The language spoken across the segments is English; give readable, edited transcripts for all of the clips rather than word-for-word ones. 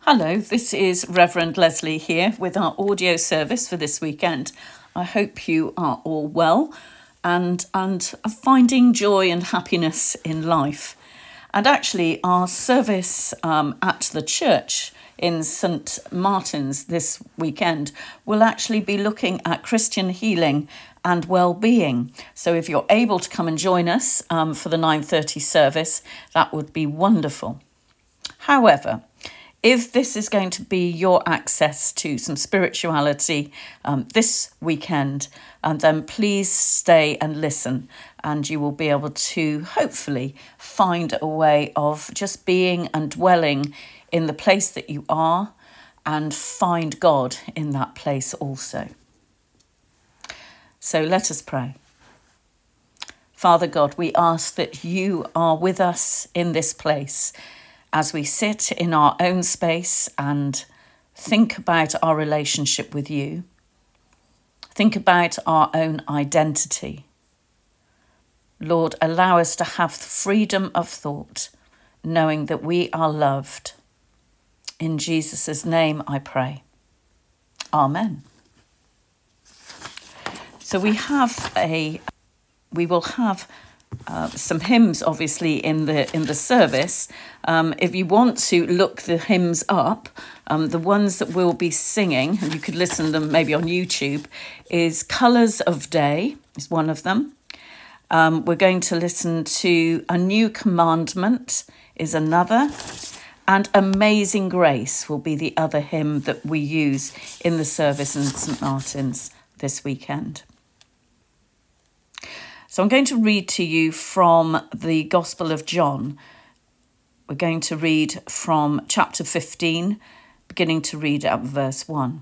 Hello, this is Reverend Leslie here with our audio service for this weekend. I hope you are all well and are finding joy and happiness in life. And actually, our service at the church in St. Martin's this weekend will actually be looking at Christian healing and well-being. So if you're able to come and join us for the 9:30 service, that would be wonderful. However, if this is going to be your access to some spirituality this weekend, then please stay and listen, and you will be able to hopefully find a way of just being and dwelling in the place that you are and find God in that place also. So let us pray. Father God, we ask that you are with us in this place as we sit in our own space and think about our relationship with you, think about our own identity. Lord, allow us to have the freedom of thought, knowing that we are loved. In Jesus' name I pray. Amen. So we will have some hymns, obviously, in the service. If you want to look the hymns up, the ones that we'll be singing, and you could listen to them maybe on YouTube, is Colours of Day is one of them. We're going to listen to A New Commandment is another, and Amazing Grace will be the other hymn that we use in the service in St. Martin's this weekend. So I'm going to read to you from the Gospel of John. We're going to read from chapter 15, beginning to read at verse 1.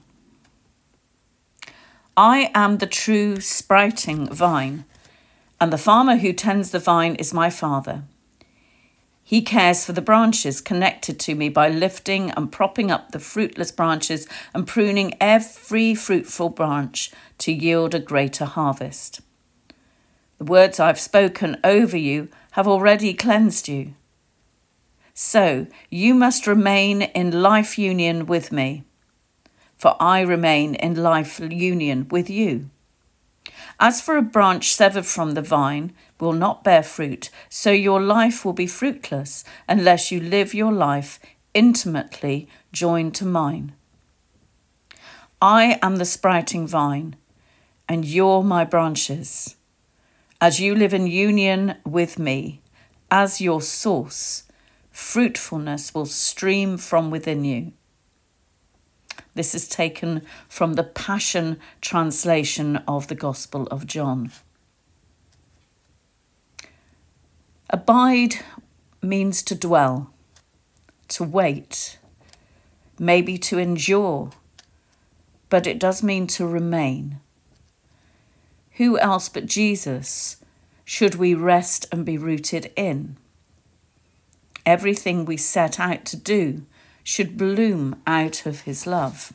I am the true sprouting vine, and the farmer who tends the vine is my Father. He cares for the branches connected to me by lifting and propping up the fruitless branches and pruning every fruitful branch to yield a greater harvest. The words I've spoken over you have already cleansed you. So you must remain in life union with me, for I remain in life union with you. As for a branch severed from the vine will not bear fruit, so your life will be fruitless unless you live your life intimately joined to mine. I am the sprouting vine, and you're my branches. As you live in union with me, as your source, fruitfulness will stream from within you. This is taken from the Passion translation of the Gospel of John. Abide means to dwell, to wait, maybe to endure, but it does mean to remain. Who else but Jesus should we rest and be rooted in? Everything we set out to do should bloom out of his love.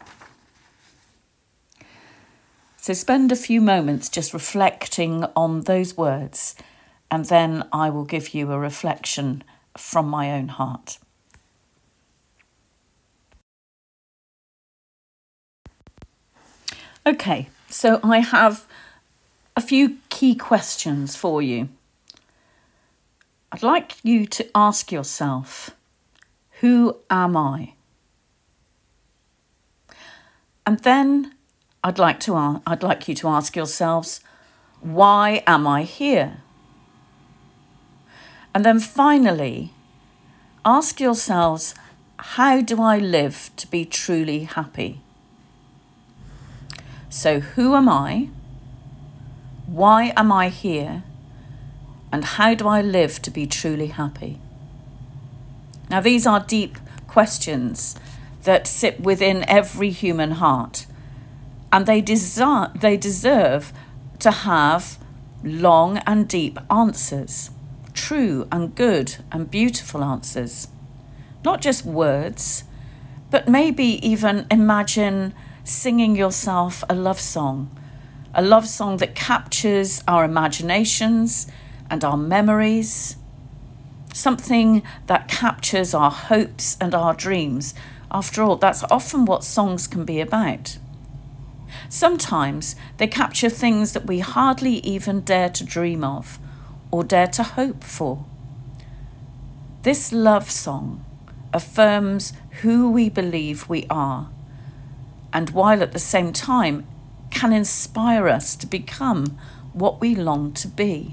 So spend a few moments just reflecting on those words, and then I will give you a reflection from my own heart. Okay, so I have a few key questions for you. I'd like you to ask yourself, who am I? And then I'd like you to ask yourselves, why am I here? And then finally, ask yourselves, how do I live to be truly happy? So who am I? Why am I here? And how do I live to be truly happy? Now, these are deep questions that sit within every human heart, and they deserve to have long and deep answers, true and good and beautiful answers. Not just words, but maybe even imagine singing yourself a love song that captures our imaginations and our memories, something that captures our hopes and our dreams, After all, that's often what songs can be about. Sometimes they capture things that we hardly even dare to dream of or dare to hope for. This love song affirms who we believe we are, and while at the same time can inspire us to become what we long to be.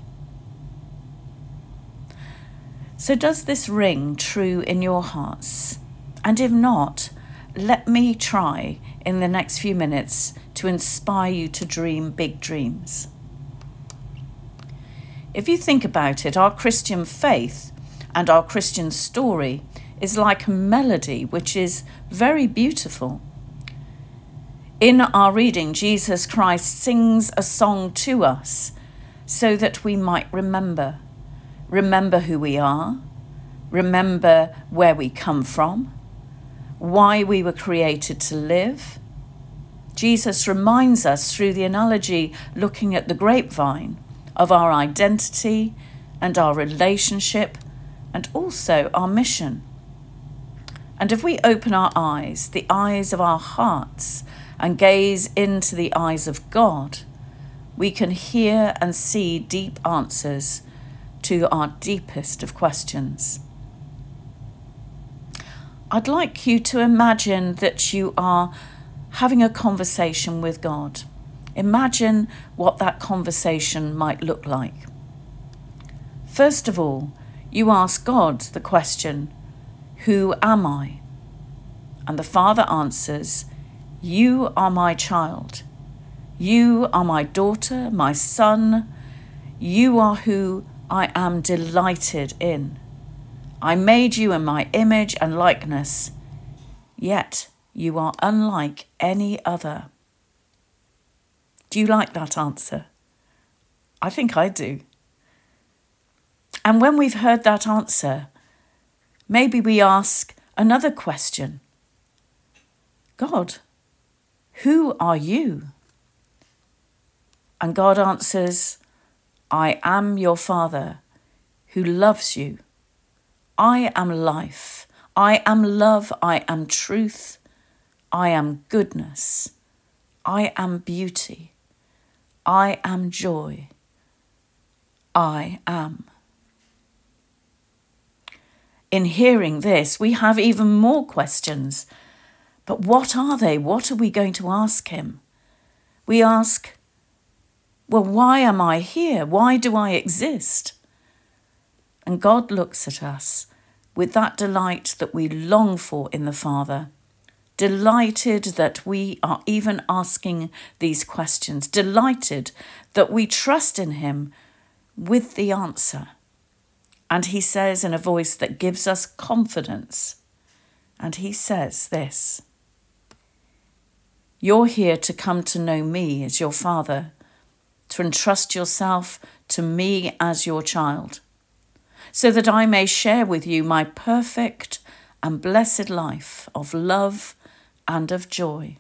So does this ring true in your hearts? And if not, let me try in the next few minutes to inspire you to dream big dreams. If you think about it, our Christian faith and our Christian story is like a melody which is very beautiful. In our reading, Jesus Christ sings a song to us so that we might remember who we are, remember where we come from, why we were created to live. Jesus reminds us through the analogy looking at the grapevine of our identity and our relationship and also our mission. And if we open our eyes, the eyes of our hearts, and gaze into the eyes of God, we can hear and see deep answers to our deepest of questions. I'd like you to imagine that you are having a conversation with God. Imagine what that conversation might look like. First of all, you ask God the question, "Who am I?" And the Father answers, "You are my child. You are my daughter, my son. You are who I am delighted in. I made you in my image and likeness, yet you are unlike any other." Do you like that answer? I think I do. And when we've heard that answer, maybe we ask another question. God, who are you? And God answers, "I am your Father who loves you. I am life. I am love. I am truth. I am goodness. I am beauty. I am joy. I am." In hearing this, we have even more questions. But what are they? What are we going to ask him? We ask, well, why am I here? Why do I exist? And God looks at us with that delight that we long for in the Father, delighted that we are even asking these questions, delighted that we trust in him with the answer. And he says in a voice that gives us confidence, and he says this, "You're here to come to know me as your Father, to entrust yourself to me as your child, so that I may share with you my perfect and blessed life of love and of joy."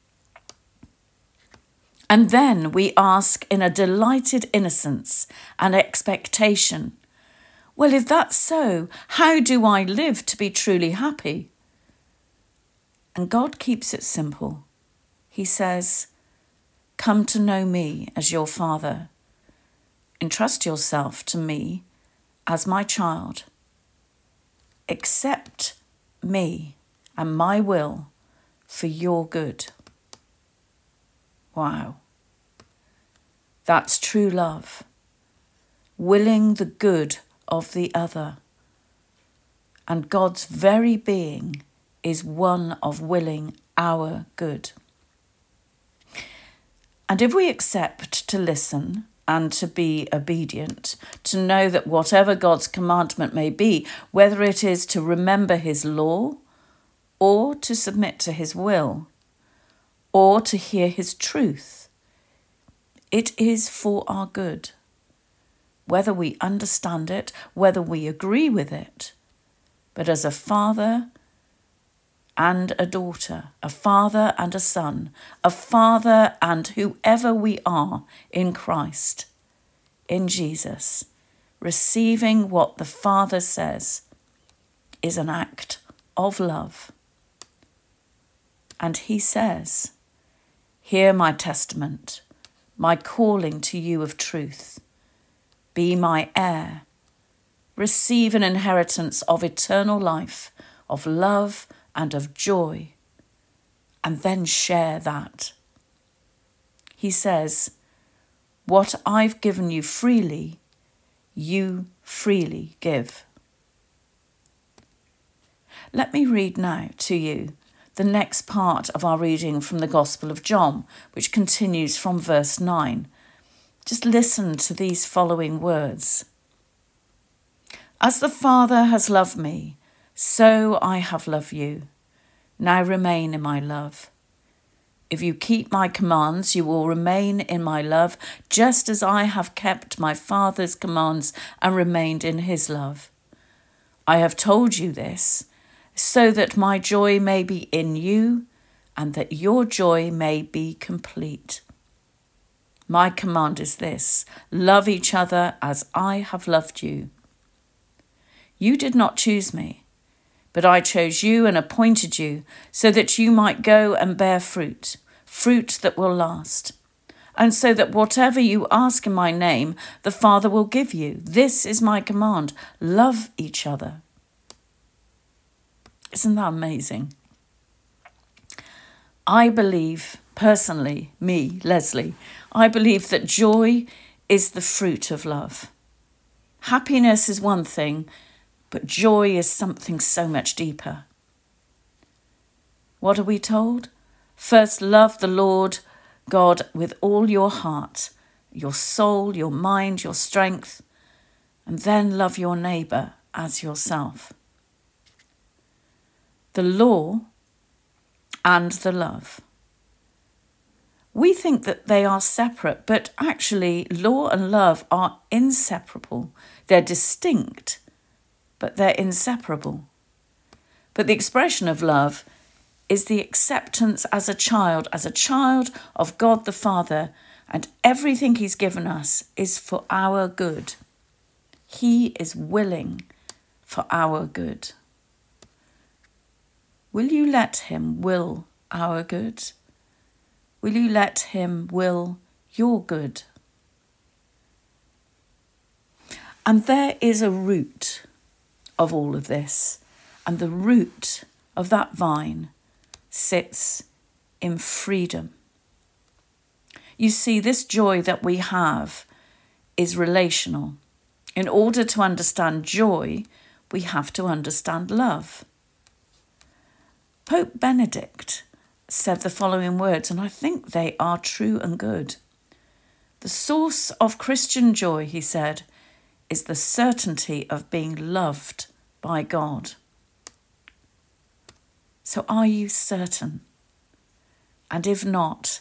And then we ask in a delighted innocence and expectation, well, if that's so, how do I live to be truly happy? And God keeps it simple. He says, come to know me as your Father. Entrust yourself to me as my child. Accept me and my will for your good. Wow. That's true love. Willing the good of the other. And God's very being is one of willing our good. And if we accept to listen and to be obedient, to know that whatever God's commandment may be, whether it is to remember his law or to submit to his will or to hear his truth, it is for our good. Whether we understand it, whether we agree with it, but as a father and a daughter, a father and a son, a father and whoever we are in Christ, in Jesus, receiving what the Father says is an act of love. And he says, "Hear my testament, my calling to you of truth. Be my heir. Receive an inheritance of eternal life, of love and of joy, and then share that." He says, "What I've given you freely, you freely give." Let me read now to you the next part of our reading from the Gospel of John, which continues from verse 9. Just listen to these following words. "As the Father has loved me, so I have loved you. Now remain in my love. If you keep my commands, you will remain in my love, just as I have kept my Father's commands and remained in his love. I have told you this, so that my joy may be in you and that your joy may be complete. My command is this: love each other as I have loved you. You did not choose me, but I chose you and appointed you so that you might go and bear fruit, fruit that will last, and so that whatever you ask in my name, the Father will give you. This is my command: love each other." Isn't that amazing? I believe, personally, me, Leslie, I believe that joy is the fruit of love. Happiness is one thing, but joy is something so much deeper. What are we told? First, love the Lord God with all your heart, your soul, your mind, your strength, and then love your neighbour as yourself. The law and the love. We think that they are separate, but actually law and love are inseparable. They're distinct, but they're inseparable. But the expression of love is the acceptance as a child of God the Father, and everything he's given us is for our good. He is willing for our good. Will you let him will our good? Will you let him will your good? And there is a root of all of this, and the root of that vine sits in freedom. You see, this joy that we have is relational. In order to understand joy, we have to understand love. Pope Benedict said the following words, and I think they are true and good. "The source of Christian joy," he said, "is the certainty of being loved by God." So are you certain? And if not,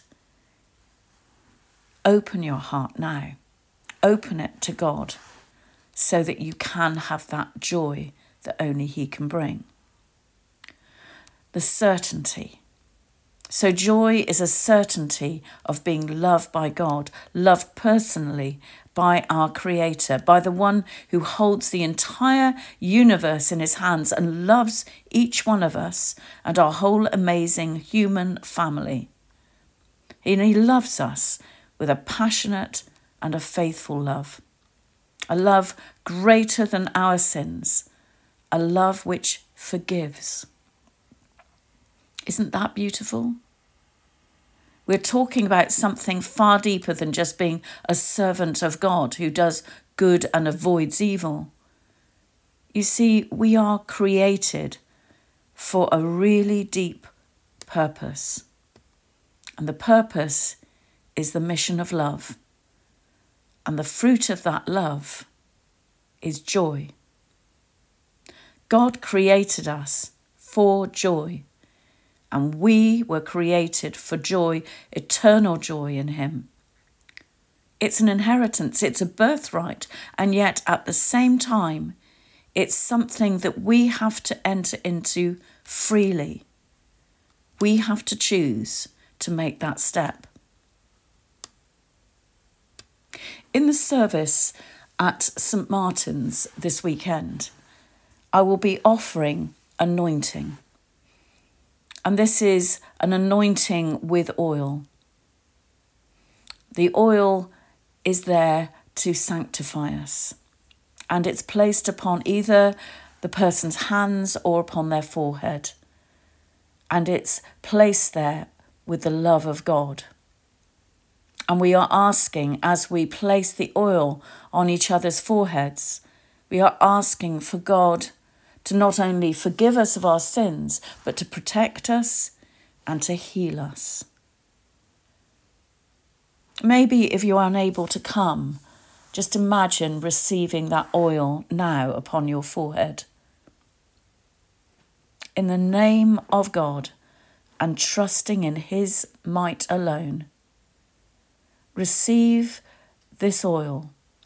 open your heart now. Open it to God so that you can have that joy that only he can bring. The certainty. So joy is a certainty of being loved by God, loved personally by our Creator, by the one who holds the entire universe in his hands and loves each one of us and our whole amazing human family. And he loves us with a passionate and a faithful love, a love greater than our sins, a love which forgives. Isn't that beautiful? We're talking about something far deeper than just being a servant of God who does good and avoids evil. You see, we are created for a really deep purpose. And the purpose is the mission of love. And the fruit of that love is joy. God created us for joy. And we were created for joy, eternal joy in him. It's an inheritance, it's a birthright, and yet at the same time, it's something that we have to enter into freely. We have to choose to make that step. In the service at St. Martin's this weekend, I will be offering anointing. And this is an anointing with oil. The oil is there to sanctify us, and it's placed upon either the person's hands or upon their forehead. And it's placed there with the love of God. And we are asking, as we place the oil on each other's foreheads, we are asking for God to not only forgive us of our sins, but to protect us and to heal us. Maybe if you're unable to come, just imagine receiving that oil now upon your forehead. In the name of God, and trusting in his might alone, receive this oil.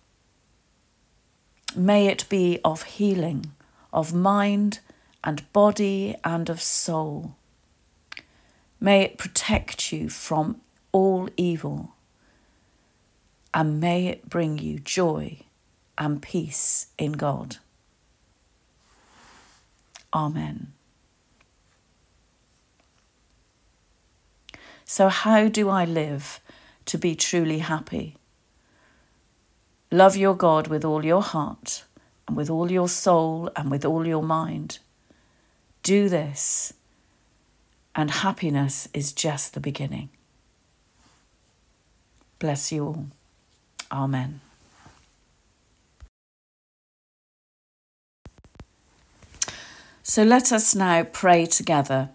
May it be of healing, of mind and body and of soul. May it protect you from all evil, and may it bring you joy and peace in God. Amen. So how do I live to be truly happy? Love your God with all your heart and with all your soul and with all your mind. Do this, and happiness is just the beginning. Bless you all. Amen. So let us now pray together.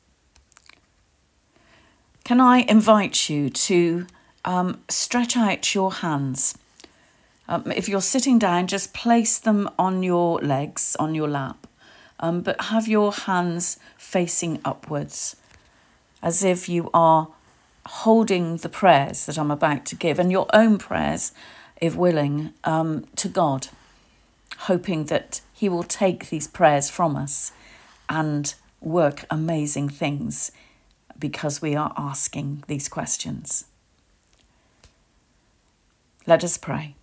Can I invite you to stretch out your hands? If you're sitting down, just place them on your legs, on your lap, but have your hands facing upwards, as if you are holding the prayers that I'm about to give, and your own prayers, if willing, to God, hoping that he will take these prayers from us and work amazing things because we are asking these questions. Let us pray.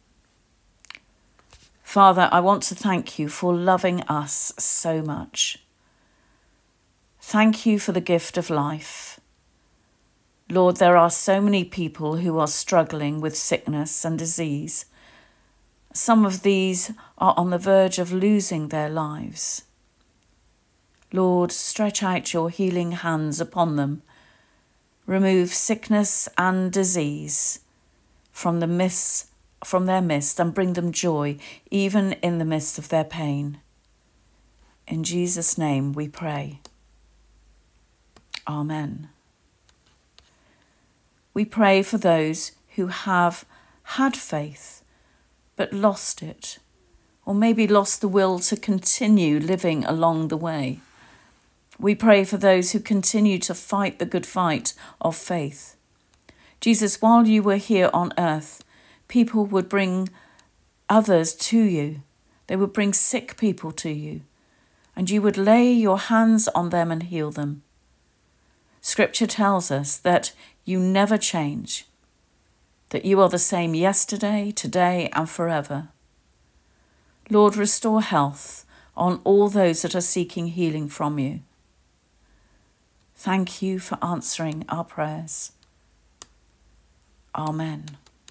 Father, I want to thank you for loving us so much. Thank you for the gift of life. Lord, there are so many people who are struggling with sickness and disease. Some of these are on the verge of losing their lives. Lord, stretch out your healing hands upon them. Remove sickness and disease from their midst and bring them joy, even in the midst of their pain. In Jesus' name we pray. Amen. We pray for those who have had faith but lost it, or maybe lost the will to continue living along the way. We pray for those who continue to fight the good fight of faith. Jesus, while you were here on earth, people would bring others to you. They would bring sick people to you, and you would lay your hands on them and heal them. Scripture tells us that you never change, that you are the same yesterday, today, and forever. Lord, restore health on all those that are seeking healing from you. Thank you for answering our prayers. Amen.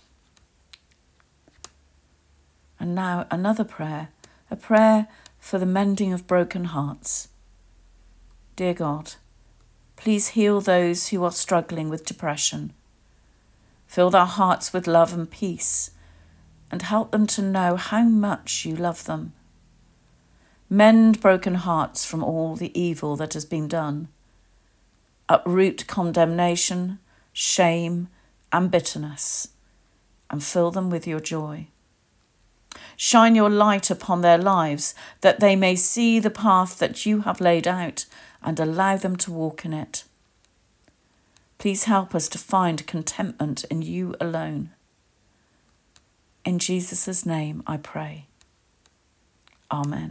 And now another prayer, a prayer for the mending of broken hearts. Dear God, please heal those who are struggling with depression. Fill their hearts with love and peace, and help them to know how much you love them. Mend broken hearts from all the evil that has been done. Uproot condemnation, shame, and bitterness, and fill them with your joy. Shine your light upon their lives, that they may see the path that you have laid out and allow them to walk in it. Please help us to find contentment in you alone. In Jesus' name I pray. Amen.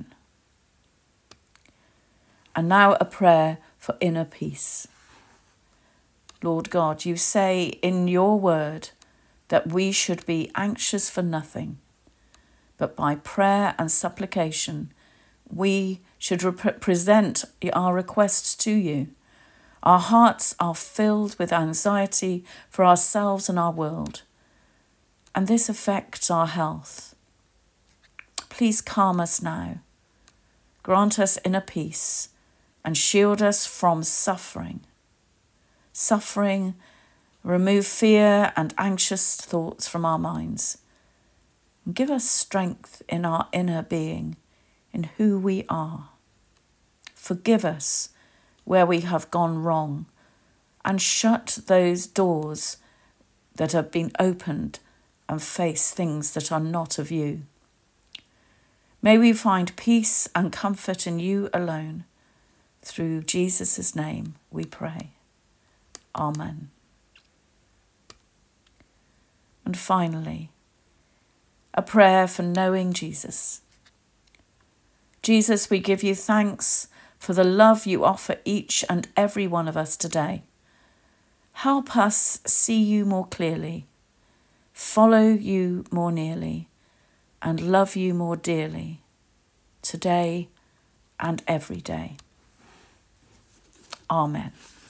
And now a prayer for inner peace. Lord God, you say in your word that we should be anxious for nothing, but by prayer and supplication we should present our requests to you, Our hearts are filled with anxiety for ourselves and our world, and this affects our health. Please calm us now. Grant us inner peace and shield us from suffering. Remove fear and anxious thoughts from our minds. And give us strength in our inner being, in who we are. Forgive us where we have gone wrong, and shut those doors that have been opened and face things that are not of you. May we find peace and comfort in you alone. Through Jesus' name we pray. Amen. And finally, a prayer for knowing Jesus. Jesus, we give you thanks for the love you offer each and every one of us today. Help us see you more clearly, follow you more nearly, and love you more dearly, today and every day. Amen.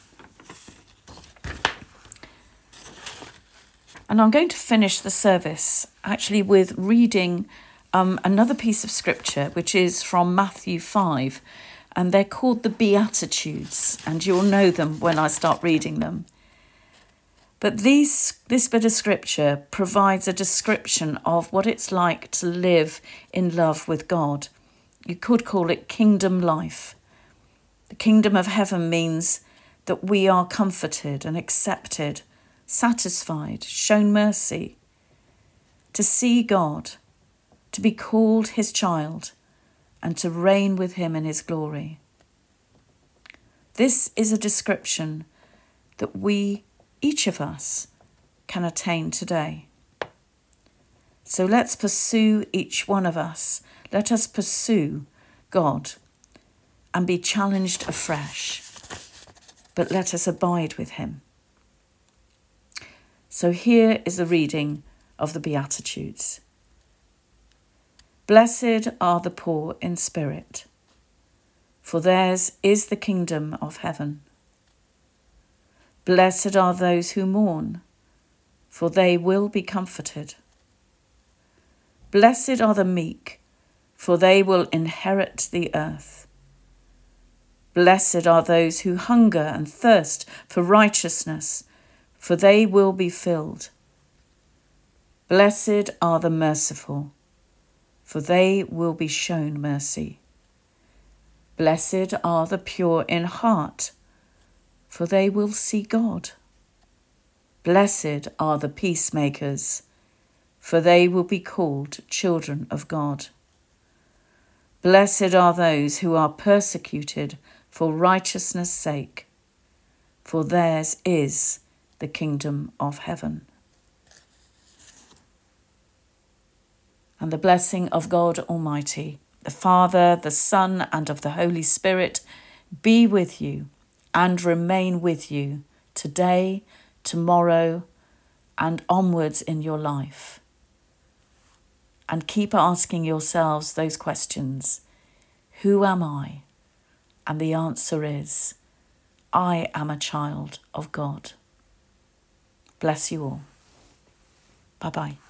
And I'm going to finish the service actually with reading another piece of scripture, which is from Matthew 5, and they're called the Beatitudes, and you'll know them when I start reading them. But this bit of scripture provides a description of what it's like to live in love with God. You could call it kingdom life. The kingdom of heaven means that we are comforted and accepted, satisfied, shown mercy, to see God, to be called his child, and to reign with him in his glory. This is a description that each of us, can attain today. So let's pursue each one of us. Let us pursue God and be challenged afresh, but let us abide with him. So here is the reading of the Beatitudes. Blessed are the poor in spirit, for theirs is the kingdom of heaven. Blessed are those who mourn, for they will be comforted. Blessed are the meek, for they will inherit the earth. Blessed are those who hunger and thirst for righteousness, for they will be filled. Blessed are the merciful, for they will be shown mercy. Blessed are the pure in heart, for they will see God. Blessed are the peacemakers, for they will be called children of God. Blessed are those who are persecuted for righteousness' sake, for theirs is the kingdom of heaven. And the blessing of God Almighty, the Father, the Son, and of the Holy Spirit be with you and remain with you today, tomorrow, and onwards in your life. And keep asking yourselves those questions. Who am I? And the answer is, I am a child of God. Bless you all. Bye-bye.